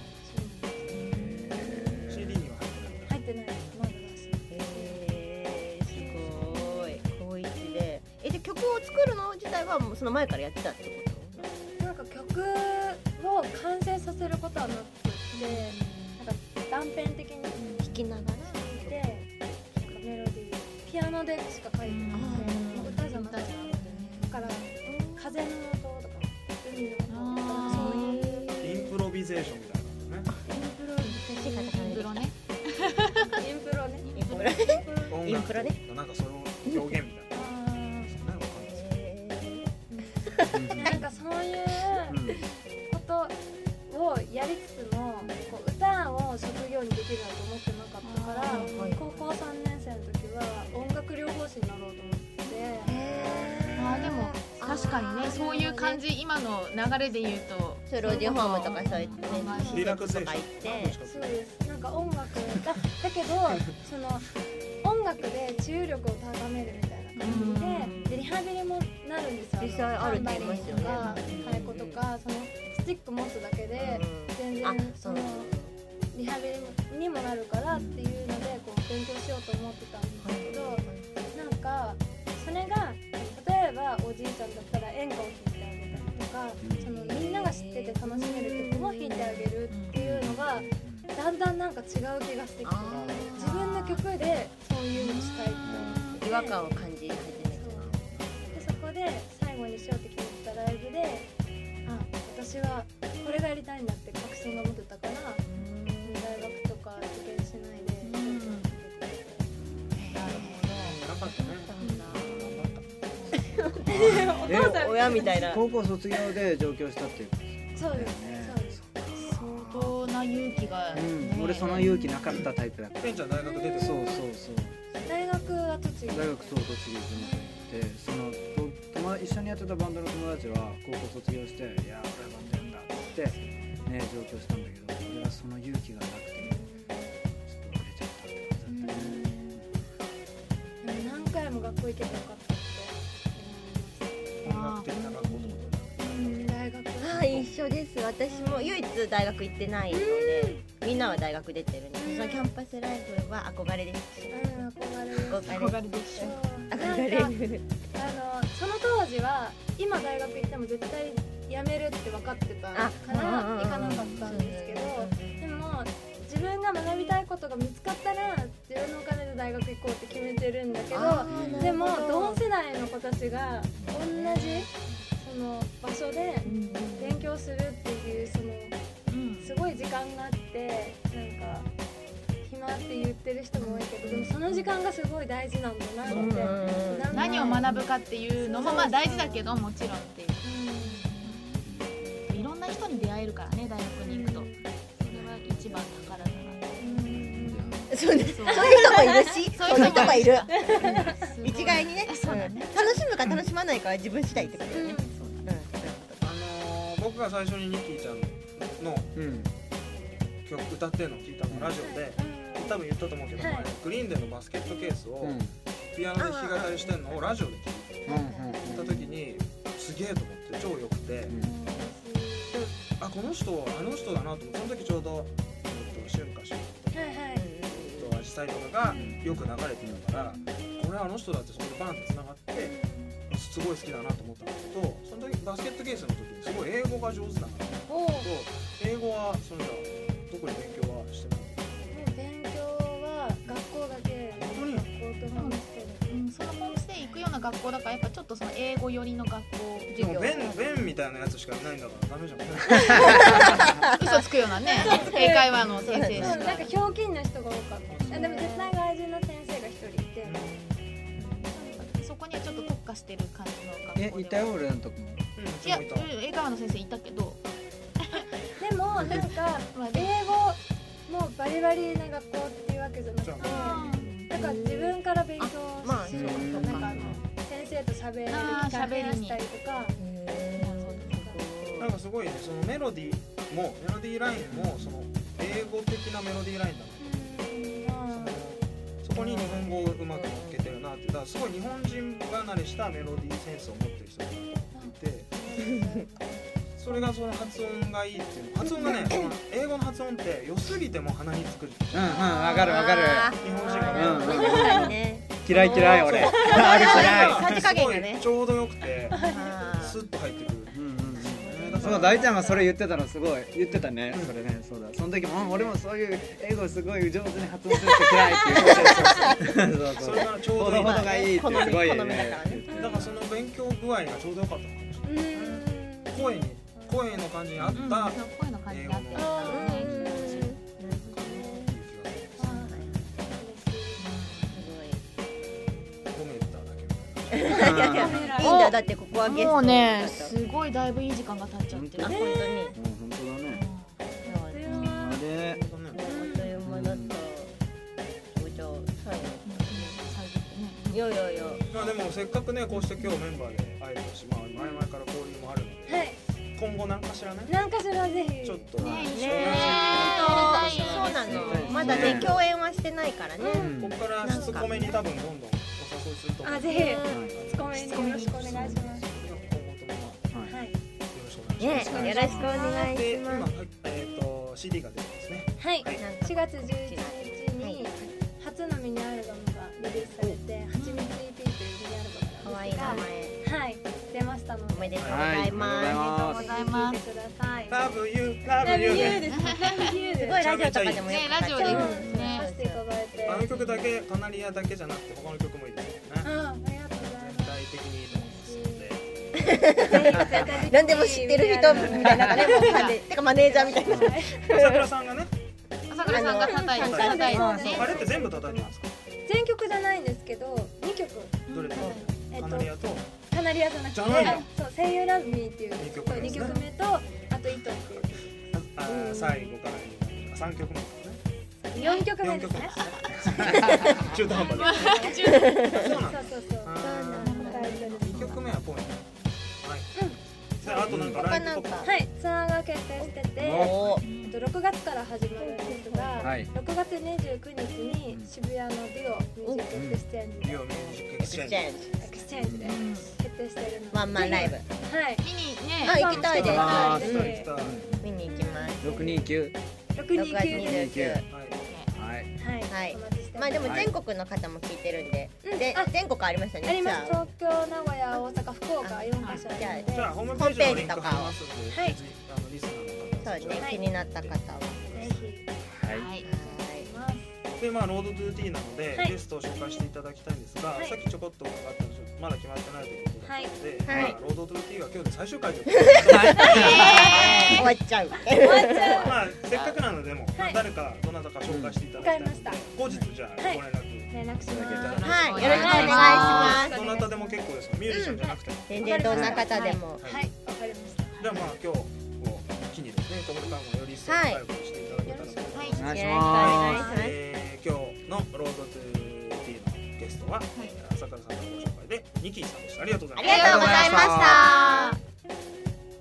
S1: CD には入ってない。
S5: 入ってないです。まだだし。
S2: すごい高一でで曲を作るの自体はもうその前からやってたってこと
S5: なんか曲を完成させることはなくて、なんか断片的に
S2: 弾きながら
S5: 弾いて、なんかメロディーピアノでしか書いてなくて、もう歌じゃなくて、だから風の音とか海の音とかそういう
S1: インプロビゼーションみたいなのね。
S4: インプロね。
S5: インプロね。
S2: インプロ
S1: 音楽
S2: インプロね
S1: なんかそれを表現みたいな。なんかわかんないです
S5: なんかそういうことをやりつつも、こう歌を職業にできるなと思ってなかったから、高校3年生の時は音楽療法士になろうと思って。
S4: でも確かにね、そういう感じ、今の流れで言うと
S2: そう老人ホームとかそういうね
S1: リラクゼーション
S2: とか行って
S5: そうです。なんか音楽だけどその音楽で治癒力を高めるみたいな感じで、リハビリもなるんですよ。
S2: 実際あるって言いますよね
S5: タンバリンとか太鼓とか、そのスティック持つだけで全然そのリハビリにもなるからっていうのでこう勉強しようと思ってたんですけど、なんかそれが例えばおじいちゃんだったら演歌を弾いてあげたりとか、そのみんなが知ってて楽しめる曲も弾いてあげるっていうのがだんだんなんか違う気がしてきて、自分の曲でそういうのしたいって思って
S2: 違和感を感じ始めて
S5: でそこで最後にしようって決めてたライブで、私はこれがやりたいんだって確信が持てたから、ライお父さん
S2: 親みたいな。
S3: 高校卒業で上京したっていうこと
S5: そうですね。
S4: 相当な勇気がね。
S3: 俺その勇気なかったタイプだから
S1: ケンちゃん大学出てる。
S3: そう
S5: 大学は栃木。
S3: 大学そう栃木でその一緒にやってたバンドの友達は高校卒業して「いや俺バンドやんだ」ってね上京したんだけど俺はその勇気がなくてちょっと折れちゃったって感じだったね。
S5: でも何回も学校行けばよかったって
S1: 音楽的な学校とか
S5: 大学
S2: 一緒です。私も唯一大学行ってないので、みんなは大学出てるんで、そのキャンパスライフは憧れです。
S5: 憧れでしょ。
S2: 憧れる。
S5: その当時は今大学行っても絶対辞めるって分かってたから行かなかったんですけど、でも自分が学びたいことが見つかったら自分のお金で大学行こうって決めてるんだけど、でも同世代の子たちが同じその場所で勉強するっていうそのすごい時間があってなんか暇って言ってる人も多いけど、でもその時間がすごい大事なんだなって
S4: 何を学ぶかっていうのもまあ大事だけどもちろんっていう、いろんな人に出会えるからね大学に行くと、それは一番宝だな。
S2: そうです。そういう人もいるし、そういう人もいる。
S4: すごい
S2: 一概にね。
S4: そうだね。
S2: 楽しむか楽しまないかは自分次第ってことだよね。
S1: 僕が最初にニッキーちゃんの曲歌ってるのを聞いたのはラジオで、多分言ったと思うけど、グリーンデーのバスケットケースをピアノで弾き語りしてるのをラジオで聞いた時にすげえと思って超良くて、あこの人あの人だなと思って、その時ちょうど春夏秋冬とアジサイとかがよく流れてたから、これはあの人だってそこでバンってつながってすごい好きだなと思ったんだけど、その時バスケットケースの時にすごい英語が上手だなと思ったけど、英語はその特に勉強はしてない。
S5: 勉強は学校だけ。
S1: 本当に
S5: 学校とホームステイ。
S4: そのホームステイ行くような学校だからやっぱちょっとその英語寄りの学校
S1: でもベンみたいなやつしかいないんだからダメじゃん。
S4: 嘘つくようなね英会話の先生しか。
S5: なんかひょうきんな人が多かった。でも絶対外人の先生が一人いて、
S4: そこにはちょっと特化してる感じの学校では。
S3: いたよ俺のとこも。
S4: いや英会話の先生いたけど、
S5: でもなんか英語もバリバリな学校っていうわけじゃなくて、なんか自分から勉強する、なんか先生と喋れる機会増やしたりとか。
S1: なんかすごいね、そのメロディーラインもその英語的なメロディーラインだなと、そこに日本語をうまく乗っけてるなって、だからすごい日本人離れしたメロディーセンスを持ってる人がいて、それがその発音がいいっていう、発音がね、その英語の発音って良すぎても鼻につくる。
S3: わかるわかる。
S1: 日本人が
S3: 嫌い俺。
S2: さじ加減がね
S1: ちょうどよくてスッと入ってくる。
S3: そう大ちゃんがそれ言ってたのすごい言ってたね、それね。そうだ、その時も俺もそういう英語すごい上手に発音する人嫌いって言ってた。
S1: それがちょうどいい。
S3: ほどほどがいいってすごいね。
S1: だからその勉強具合がちょうどよかったのかもしれない。声の感じに合った
S4: 声の感じに合ってる。
S2: いいんだ、だってここはゲスト
S4: もうねすごいだいぶいい時間が経っちゃってる。
S2: 本当に
S3: 本当だね。
S2: あれあっという間だった。じゃあ最後いや
S1: まあでもせっかくねこうして今日メンバーで会えたし、まあ前々から交流もあるので、今後何かしらね、
S5: 何かしらぜひ
S1: ちょっと
S2: ねそうなの、まだね共演はしてないからね。
S1: ここからしつこめに多分どんどんお誘いすると思う。
S5: ぜひしつこめによろしくお願いします。
S2: よろしくお願いします。
S1: で今CD が出てますね。
S5: はい、4月11日に初のミニアルバムがリリースされて、はちみつ EP というミニアルバムなんですが、はい出ましたので、
S2: おめでとうございます。
S5: 聞いてください。
S1: Love you です。
S2: すごいラジオとかでもよく
S4: ラジオで
S5: させていただいて、
S1: あの曲だけカナリアだけじゃなくて他の曲もいいですよね。
S5: ありがとうございます。
S1: 全体的にいいと思いますので。
S2: 何でも知ってる人みたいなね、てかマネージャーみたいな。
S1: 朝倉さんがね、
S4: 朝倉さんが叩いて
S1: あれって全部叩いてますか？
S5: 全曲じゃないんですけど、2曲。
S1: どれとカナリアと
S5: カカナリアじゃなくて、
S1: じゃないんだ
S5: そう「Say You Love Me」っていう
S1: 二曲目ですね
S5: 2曲目とあと「糸」っていう
S1: 最後から3曲目ですね。
S5: 4曲目
S1: 4
S5: ですね。
S1: 曲目ですね。中途半端で。そうなんだ。
S5: そうそうそう。
S1: 2曲目はポイント。はい。じゃああとなんかライブとか。
S5: はい、ツアーが決定してて、
S2: お
S5: 6月から始まるんですが、
S3: はい
S5: 6月29日に渋谷のデュオミュージックエクスチェンジ
S1: デュオミュージックエクスチェンジ。
S5: エクスチェンジで決定しているので、
S2: ワンマンライブ
S5: はい、
S4: 見にね
S2: あ行きたいです
S3: あ
S5: ぜひ
S1: 行きたい。
S2: 見に行きます
S3: 629
S5: 629
S2: 6
S5: で
S1: はい。
S3: はい
S5: はい、
S2: はい
S5: お待ちして
S2: まあでも
S5: す
S2: 全国の方も聞いてるんでで
S5: あ
S2: 全国ありましたね
S5: あります。
S2: ツアー
S5: 東京、名古屋、大阪、福岡4カ所あるので、
S1: じゃあホームページのリンク貼りますので、
S5: はい
S1: ぜひリスナーの方
S2: そうですね気になった方は
S5: ぜひ
S3: はい
S4: はい
S2: はい
S5: ます。
S1: でロードトゥーティーなので、
S5: はい
S1: ゲストを紹介していただきたいんですが、
S5: はい
S1: さっきちょこっと伺ったんですけどまだ決まってないということだったので、
S2: はい
S1: ロードトゥーティーは今日で最終回ということで、
S2: 終わっちゃう
S1: せっかくなのでも、
S5: はい
S1: 誰かどなたか紹介していただきたいので、
S5: わか
S1: 後日じゃあ
S5: はい
S1: ご連絡、
S5: 連絡します。
S2: はいよろしくお願いします
S1: どなたでも結構ですよ、ミュージシャンじゃなくても、
S2: 全然どんな方でも
S5: はい、わかりました。
S1: じゃあ今日を機にですね、これからもより一層仲良くしていただけたらと思います。
S4: はい
S3: お願いし
S2: よろしくお願いし
S3: ま
S2: ます
S1: 今日のロードトゥーティーのゲストは、朝倉さんのご紹介でニキーさんでした。ありがとうございました。
S2: ありがとうございました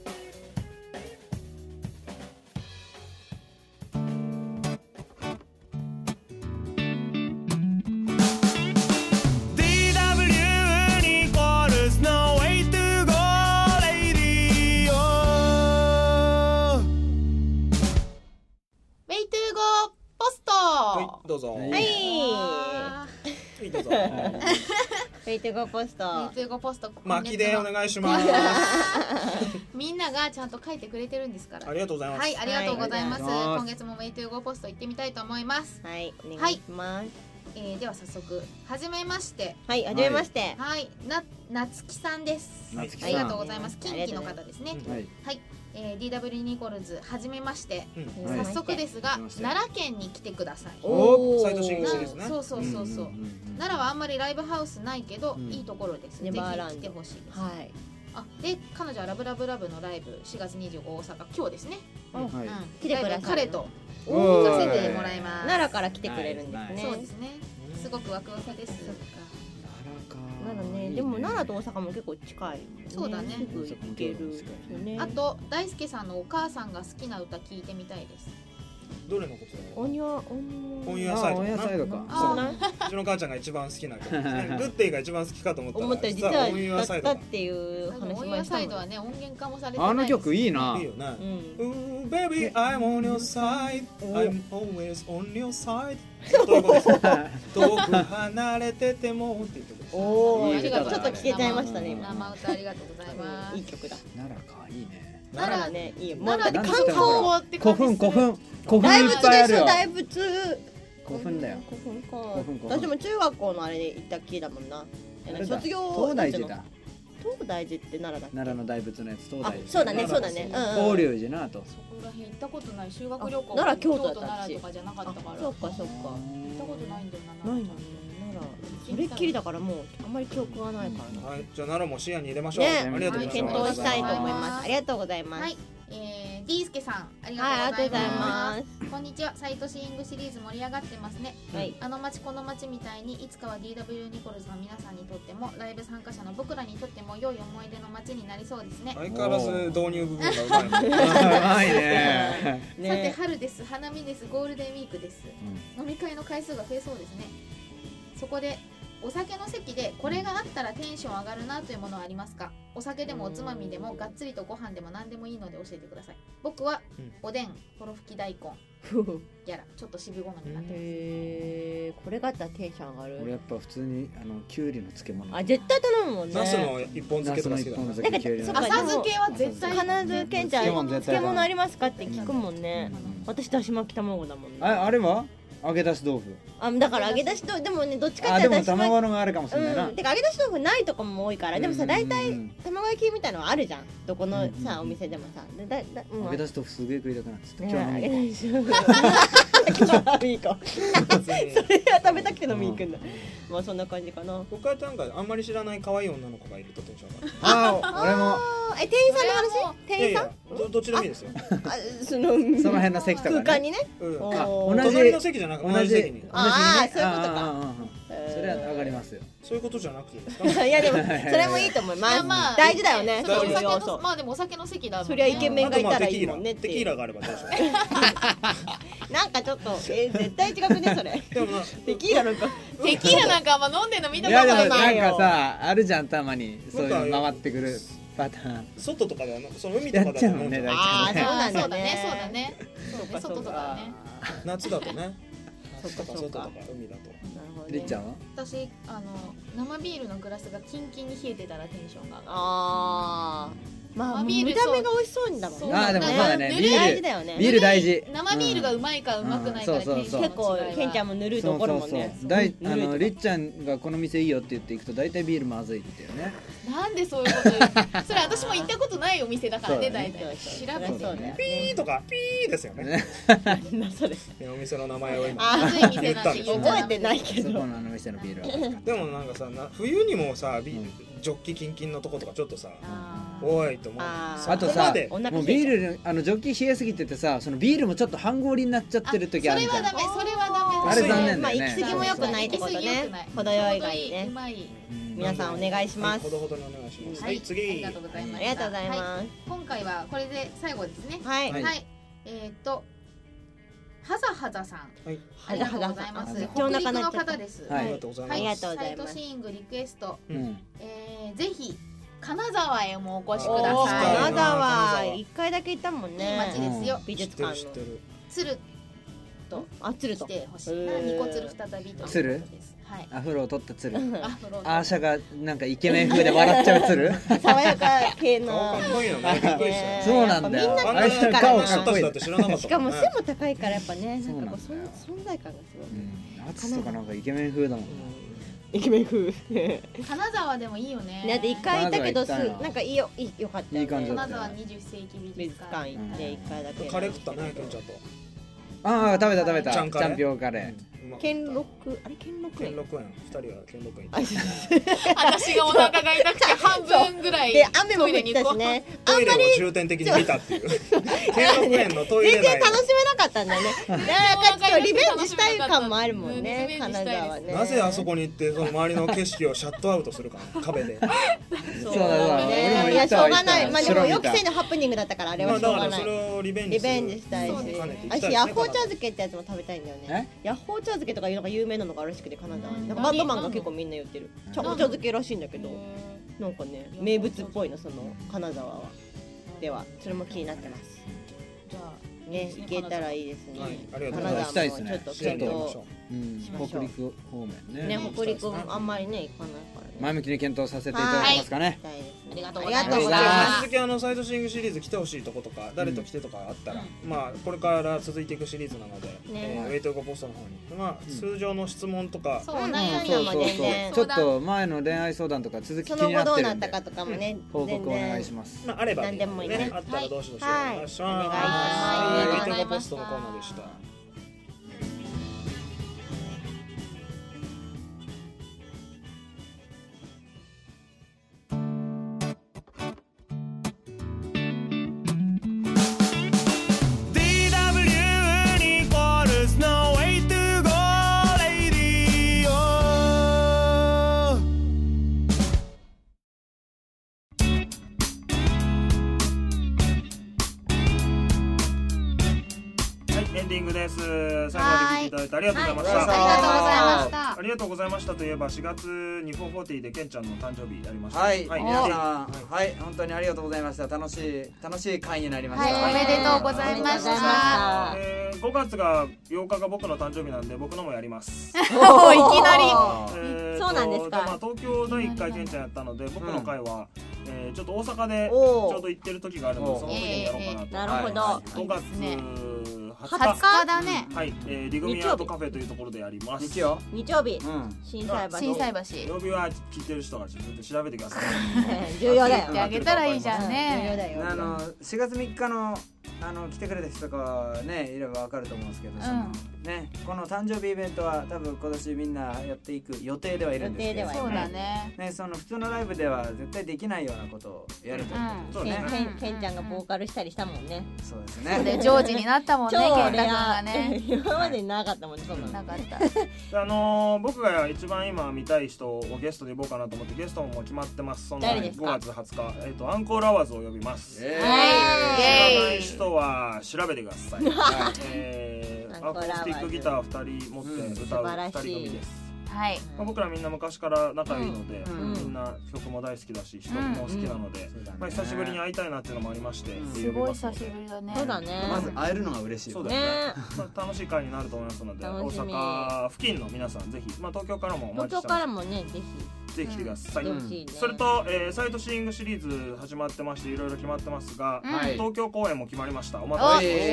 S4: ウェイトゥーゴーポスト
S1: はい、どうぞ。
S3: はい
S2: はい
S1: はい、どうぞ。
S2: フェイトゴーポスト
S4: ウェイトゥーゴーポスト
S1: 巻きでお願いします。
S4: みんながちゃんと書いてくれてるんですから
S1: ありがとうございます。
S4: はいありがとうございます、
S3: はい
S4: 今月もウェイトゥーゴーポスト行ってみたいと思います、
S2: はいお願いします
S4: では早速はじめまして
S2: はいはじめまして
S4: はいなつきさんです
S3: 夏木さん
S4: ありがとうございます
S2: はい
S4: 近畿の方ですね
S1: うん
S3: はい
S4: はい、DW ニコルズはじめまして
S1: うん
S3: はい
S4: 早速ですが
S3: はじめまして
S4: 奈良県に来てください
S3: お
S1: サイトシングスですね
S4: そうそうそうそう、奈良はあんまりライブハウスないけど、
S3: うん
S4: いいところです。
S2: ネ
S4: ぜ
S2: バーランド
S4: ひ来てほしいです。
S2: はい
S4: あ、で彼女はラブラブラブのライブ4月25大阪今日ですね。
S3: はい
S4: うん
S2: 来てくださる
S4: ライブ彼と
S3: おー
S4: 行かせてもらいます。
S2: 奈良から来てくれるんですね
S4: そうですね。すごくワクワクです。
S2: 奈良ねでも奈良と大阪も結構近い
S4: そうだね
S2: すぐ行けるよね
S4: あと大輔さんのお母さんが好きな歌聞いてみたいです。
S1: どれのことだろう。
S2: おにわ
S1: 本屋サイド
S3: お野菜とか
S4: あ
S1: うちの母ちゃんが一番好きな曲ですね。グッデイが一番好きかと思ったら
S2: 思ったら実は
S1: 本屋サイドだ。
S2: だったっていう
S4: でもオン
S2: 話もしたもん
S4: エアサイドはね音源化もされてない
S3: あの曲いいない
S1: いよね
S2: う。ん
S1: Ooh, baby, I'm on your side. I'm always on your side. どういうことですか。遠く離れててもっていう曲です。
S2: おー
S3: いい歌だね
S2: ちょっと聞けちゃいましたね今
S4: 生歌ありがとうございます。
S2: いい曲だ
S3: 奈良かいいね
S2: 奈良ねいいよもうだって
S4: 奈良で
S2: 観光
S4: 観光って感
S3: 古
S4: じする。
S3: 墳古墳
S2: 大
S3: いっぱいあるよ
S2: 仏でしょ大仏
S3: 古墳だよ
S2: 古墳か
S3: 古墳古墳
S2: 私も中学校のあれで行ったっきりだもんな
S3: あれだ
S2: 卒業
S3: 東大寺だ
S2: 東大寺って奈良だっけ
S3: 奈良の大仏のやつ東大
S2: あ
S3: 寺
S2: そうだねそうだね
S3: 法隆寺なあと
S4: そこら辺行ったことない修学旅行
S2: あ奈良京都だった
S4: 奈良とかじゃなかったから
S2: そうかそうか
S4: 行ったことないんだよな
S2: ないのね奈良それっきりだからもうあんまり記憶がないからな
S1: はい、じゃあ奈良も視野に入れましょう。
S2: ね
S1: ありがとうございます。
S2: 検討したいと思いますありがとうございます
S4: はい、ディースケさんあり
S2: はいあ
S4: がとうござい
S2: りがとうござい
S4: ま。
S2: ます
S4: こんにちは。サイトシーイングシリーズ盛り上がってますね。
S2: はい
S4: あの街この街みたいにいつかは DW ニコルズの皆さんにとってもライブ参加者の僕らにとっても良い思い出の街になりそうですね。
S1: 相変わらず導入部分がうまいね。
S3: うまいね
S4: さて
S2: ね
S4: 春です、花見です、ゴールデンウィークです。飲み会の回数が増えそうですね。そこでお酒の席でこれがあったらテンション上がるなというものはありますか？お酒でもおつまみでもがっつりとご飯でも何でもいいので教えてください。僕はおでん、とろふき大根、ギャラ、ちょっと渋好みになってます。
S2: へーこれがあったらテンション上がる
S3: 俺やっぱ普通にきゅうりの漬物
S2: あ絶対頼むもんね
S1: ナスの一本漬けとか好きだ
S3: ナスの一本
S1: ね。
S3: 漬けきゅうりの
S2: なんか
S4: 浅漬けは絶対
S2: 必ずケンちゃん
S3: 漬物絶対
S2: 漬物ありますかって聞くもんね
S3: うん
S2: 私だし巻き卵だもんね
S3: あれは揚げ出し豆腐
S2: だから揚げ出しとでもねどっちか
S3: あでも
S2: っていうとだし巻き
S3: 卵のがあるかもしれないな
S2: てか揚げ出し豆腐ないとこも多いからでもさ大体
S3: うん
S2: 卵焼きみたいのはあるじゃんどこの
S3: うん
S2: さお店でもさで
S3: 揚げ出し豆腐すげえ食いたくなって
S2: ね
S3: 今日
S2: 揚げ
S3: の
S2: 出し豆腐たくて飲みに行こう。
S1: 別に
S2: それは食べたくて飲みに行くんだ。まあそんな感じかな。
S1: 僕はなんかあんまり知らない可愛い女の子がいるとテンション上がる。
S3: あ俺も
S2: 店員さんの話？店員さん？
S1: どっちでもいいですよ。
S2: その
S3: 辺の席とかね
S2: 空間にね。
S1: うん
S3: あ
S2: おー
S3: 同じ
S1: 隣の席じゃなくて同じ席に。
S2: ああそういうことか。
S3: それは上がりますよ。
S1: そういうことじゃなくてですか。
S2: いやでもそれもいいと思います。
S4: まあ
S2: 大事だよね。
S1: 大事
S2: そういう要素。
S4: まあでもお酒の席だもんね。
S2: そりゃイケメンがいたらいいもんね
S1: あとテキーラがあればどうしよ
S2: なんかちょっと絶対違くねそれ。
S1: う。でもな
S2: テキーラなんか
S4: テキーラなんかあんま飲んでんの見た
S3: い
S4: ことない。
S3: やでもなんかさあるじゃんたまにそういうの回ってくるパターン
S1: 外とかではその海とかだと
S3: やっちゃうもんね
S1: 飲んじゃう
S3: 大
S2: ああそう
S3: 体ね
S2: なんだね。
S4: そうだね。そうね。外とかね。
S1: 夏だとね。
S2: そっかそっか
S1: 外とか海だと。
S2: なるほどね
S3: りっちゃんは
S4: 私生ビールのグラスがキンキンに冷えてたらテンションが上がる。
S2: ああまあ見
S4: ビール
S2: た目が美味しそうにだもんね。
S3: あーでもそうだね
S4: ぬるい
S3: ビール
S2: 大事だよね。
S3: ビール大事
S4: 生ビールがうまいかうまくないかでテンションの違いは
S2: 結構ケンちゃんもぬるいと怒るもんね。
S3: りっちゃんがこの店いいよって言っていくと大体ビールまずいっていうね
S4: なんでそういうこと言うそれ私も行ったことないお店だからね
S3: そうだね
S4: 大体調べ
S2: そう
S4: て
S2: だね。
S1: ピーとかピーですよね。
S2: なそれ。
S1: お店の名前を今
S2: あ
S4: まずい店なんて言う
S2: 覚えてないけど。
S3: そこの店のビールは
S1: でもなんかさ冬にもさビールジョッキキンキンのとことかちょっとさ
S4: あ
S1: おいと思う。
S2: あー
S3: あとさ
S1: そこまで
S2: お腹
S3: もうビールジョッキ冷えすぎててさそのビールもちょっと半氷になっちゃってる時あるじゃん
S4: それはダメそれはダメ
S3: あれ残念
S2: まあ
S3: だよね
S2: 行き過ぎも良くないってこと
S4: 行き過ぎ良
S2: ね
S4: くない。
S2: 程よいがいいね
S4: う。まい
S2: 皆さんお願いします
S1: ほ。どほどにお願いします。
S4: は
S1: はいい次。
S4: ありがとうございます
S2: ありがとうござい
S4: は
S2: ます。
S4: 今回はこれで最後ですね
S2: はい。
S3: はい
S4: はざはざさん
S1: はい。
S4: ありがとうございます
S3: はざはざ
S4: 北陸の方です
S3: はい
S1: ありがとうござい
S2: あり
S1: ます。
S2: がとうございます
S4: サイト。シーイングリクエスト
S3: うん
S4: ぜひ金沢へもお越しくだ
S1: おー
S4: さい
S2: 金沢
S1: 金
S2: 一回だけ行ったもん
S4: いい
S2: ね。
S4: 街ですよ
S2: 美
S1: 知ってる
S2: 術館の
S1: 知ってる。
S4: 鶴
S2: と鶴と。
S4: 来てほしいな
S2: へー
S4: ニコ鶴再びということ
S3: 鶴
S4: ですはい
S3: アフロを取った鶴
S4: アフロ
S3: アーシャがなんかイケメン風で笑っちゃう鶴
S2: 爽やか系の。
S1: 顔かっこいいよね。びっくりしたよ。
S3: そうなんだよ
S2: やっぱみんな
S1: あんな
S2: 可愛いから
S3: 顔
S2: な
S3: かっこいい
S1: 人たちだって知らなかった
S2: しかも背
S1: ね。
S2: も高いからやっぱね、
S3: そう
S2: なんかこう
S3: なんだよ
S2: 存在感がすごい。
S3: うん淳とかなんかイケメン風だもん
S2: イケメン風。
S4: 金沢でもいいよね
S2: だって一回行ったけど
S3: 金沢行ったの
S2: なんかいいよよかったよね。
S3: いい感じだった
S4: 金沢20世紀美
S2: 美術
S4: 術館
S2: 館行って一回だけ。
S1: カレー食ったねケンちゃんと。
S3: ああ食べたチ
S1: ちゃんカレー
S3: ャンピオンカレー
S1: うまかった
S2: 兼六あれ兼六
S1: 兼
S2: 園。
S1: 六園二人は兼六園行
S2: あ
S1: って。
S4: 私がお腹が痛くて半分ぐらい
S2: で雨も降っ
S4: トイレに行こう
S2: たしね。
S1: トイレを重点的に見たっていう。兼六園のトイレ内
S2: 全然楽しめなかったんだよね。だからちょっとリベンジしたい感もあるもんね。
S4: うん
S2: 金沢ね。
S1: なぜあそこに行ってその周りの景色をシャットアウトするかな壁で。
S2: そう
S3: そうだそうだ
S2: ね
S3: 俺も
S2: いやし
S3: 行ったわ
S2: ょうがない。まあでも
S3: 白見た
S2: 予期せぬハプニングだったからあれ
S1: まあ
S2: はしょうがない
S1: だからそ。れをリベンジ
S2: リ
S1: する。
S2: ベンジしたいし
S1: そう兼ねて行きたい
S2: 私
S1: ですね
S2: ヤッホー茶漬けってやつも食べたいんだよねヤッホー茶漬けとかいうのが有名なのがあるらしくて金沢になんかバンドマンが結構みんな言ってるお茶漬けらしいんだけどなんかね名物っぽいのその金沢はではそれも気になってます
S4: じゃあ
S2: ね行けたらいいですね
S1: はいありがとう
S2: 金
S1: ございます
S3: 行きたいですね
S2: 沢もちょっと
S1: シェア
S2: 検討
S1: に行きましょう。
S3: うん
S2: しましょう
S3: 北陸方面ね
S2: ね北陸あんまりね行かないからね
S3: 前向きに検討させていただけますかね
S2: 行きたいですね
S4: ありがとう
S2: あ
S4: ございます
S2: りがとうございます
S1: 続きサイドシングシリーズ来てほしいとことか誰と来てとかあったら、まあこれから続いていくシリーズなので、
S2: ね
S1: ウェイトゴポストの方にまあ通常の質問とか、
S4: そう
S2: うん
S4: 悩み
S2: そうそう
S3: ちょっと前の恋愛相談とか続き気
S2: その
S3: にな
S2: 後どうなっ
S3: ってるんで
S2: たかとかもね
S3: 報
S2: 全
S3: 告お願
S2: 然
S3: いします
S1: まああれば
S2: 何でもいいね
S1: あったらどうしどしお
S2: はい
S1: 願いします。
S2: はいお願いします
S1: はいウェイト
S4: ありがとうございました
S1: ゴポストのコーナーでした。エンディングです。最後まで聞いていただいてありがとうございました。
S4: ありがとうございました
S1: ありがとうございましたといえば4月に440でケンちゃんの誕生日やりました。
S3: はい、
S1: はい、
S3: 皆さん、はい、本当にありがとうございました。楽しい会になりました。
S4: はいおめでとうございました
S1: 5月が8日が僕の誕生日なんで僕のもやります。
S2: おーいきなり
S1: そう
S2: なんですか
S1: まあ、東京第1回ケンちゃんやったので僕の会は、ちょっと大阪でち
S2: おー
S1: ょうど行ってる時があるのでその時にやろうかなと。
S2: なるほど
S1: 5月20
S4: 20日だね
S1: はい、リグミアートカフェというところでやります。
S3: 日曜、
S2: 日曜日
S3: うん、
S2: 心斎橋
S4: 心斎橋
S1: 曜日は聞いてる人がちょっと調べてください。
S2: 重要だよ
S4: やってあげたらいいじゃん
S2: 重要
S4: ね
S2: だよ
S3: 4月3日の来てくれた人とかねいれば分かると思うんですけど、そのねこの誕生日イベントは多分今年みんなやっていく予定ではいるんですけど、
S4: そうだね。
S3: その普通のライブでは絶対できないようなことをやるということですね。
S2: ケンちゃんがボーカルしたりしたもんね。
S3: そうですね。
S4: でジョージになったもんね、ケンタ君がね。
S2: 今までなかったもんね、そんなの。
S4: なかった。
S1: 僕が一番今見たい人をゲストで呼ぼうかなと思って、ゲストももう決まってます。その5月20日、アンコールアワーズを呼びます。知らない人は調べてください。アコースティックギター2人持って歌う2人組です。
S4: はい、
S1: 僕らみんな昔から仲いいので、みんな曲も大好きだし人も好きなので、久しぶりに会いたいなっていうのもありまして、
S4: すごい久しぶりだね。
S2: そうだね。
S3: まず会えるのが嬉しい。
S1: そうだね。楽しい会になると思いますので、大阪付近の皆さんぜひ、東京からもお待ちしてます。
S2: 東京からもね、ぜひ
S1: 来てください。それと、サイトシーイングシリーズ始まってましていろいろ決まってますが、東京公演も決まりました。お待たせしました。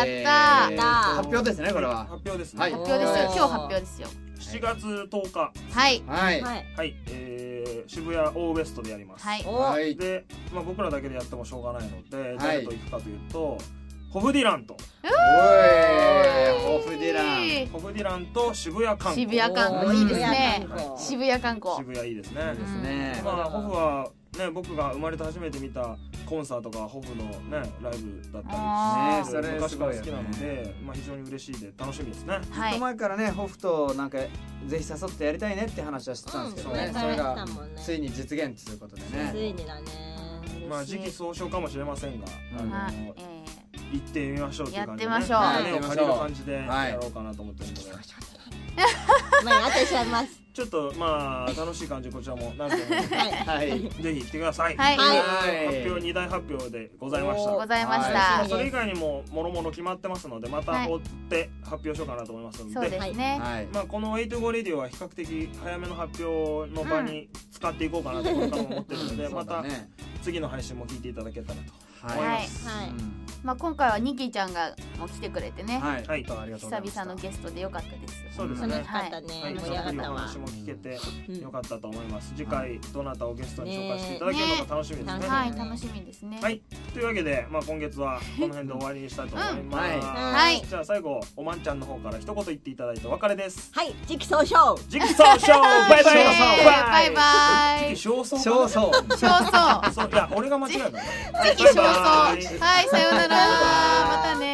S4: やった。
S3: 発表ですね、これは。
S1: 発表ですね。
S4: 発表ですよ。今日発表ですよ。
S1: 7月10日。
S4: はい
S3: はい
S1: はい。渋谷オーウエストでやります。
S3: はい。
S1: で、僕らだけでやってもしょうがないので、誰と行くかというと、ホフディランと。
S3: ホフデ
S1: ィランと渋谷観光。
S4: 渋谷観光いいですね。渋谷観光。
S1: 渋谷いいですね。ホフはね、僕が生まれて初めて見たコンサートがホフのねライブだったりして、昔から好きなので、非常に嬉しいで楽しみですね。
S3: ずっと前からね、ホフとなんかぜひ誘ってやりたいねって話はしてたんですけどね、それがついに実現ということでね。
S2: ついにだね。
S1: 時期尚早かもしれませんが、行ってみましょうという感じで、
S4: やってみましょう。
S1: 借りる感じでやろうかなと思ってるので。
S2: あとします。
S1: ちょっと楽しい感じこちらもなると思うので、ぜひ来てください。
S4: はい。
S1: 発表2大発表でございました。
S4: ございました。
S1: それ以外にももろもろ決まってますので、また追って発表しようかなと思いますので。
S4: そうですね。
S1: この8-5レディオは比較的早めの発表の場に使っていこうかなと思ってるので、また次の配信も聞いていただけたらと思います。
S4: 今回はニキちゃんが来てくれてね、
S1: 久
S4: 々のゲストでよかったです。
S1: そうですね。
S2: 楽しかったね。盛り上がったわ。
S1: 話も聞けてよかったと思います。次回どなたをゲストに紹介していただけるのか楽しみですね。
S4: はい、楽しみですね。
S1: はい、というわけで今月はこの辺で終わりにしたいと思います。
S4: はい。
S1: じゃあ最後おまんちゃんの方から一言言っていただいてお別れです。
S2: はい、時期尚早。
S1: 時期尚早。バイバイ。
S4: バイバイ。
S1: 時期尚早。
S4: 尚早。
S1: いや俺が間違えた。
S4: 時期尚早。はい、さようなら。またね。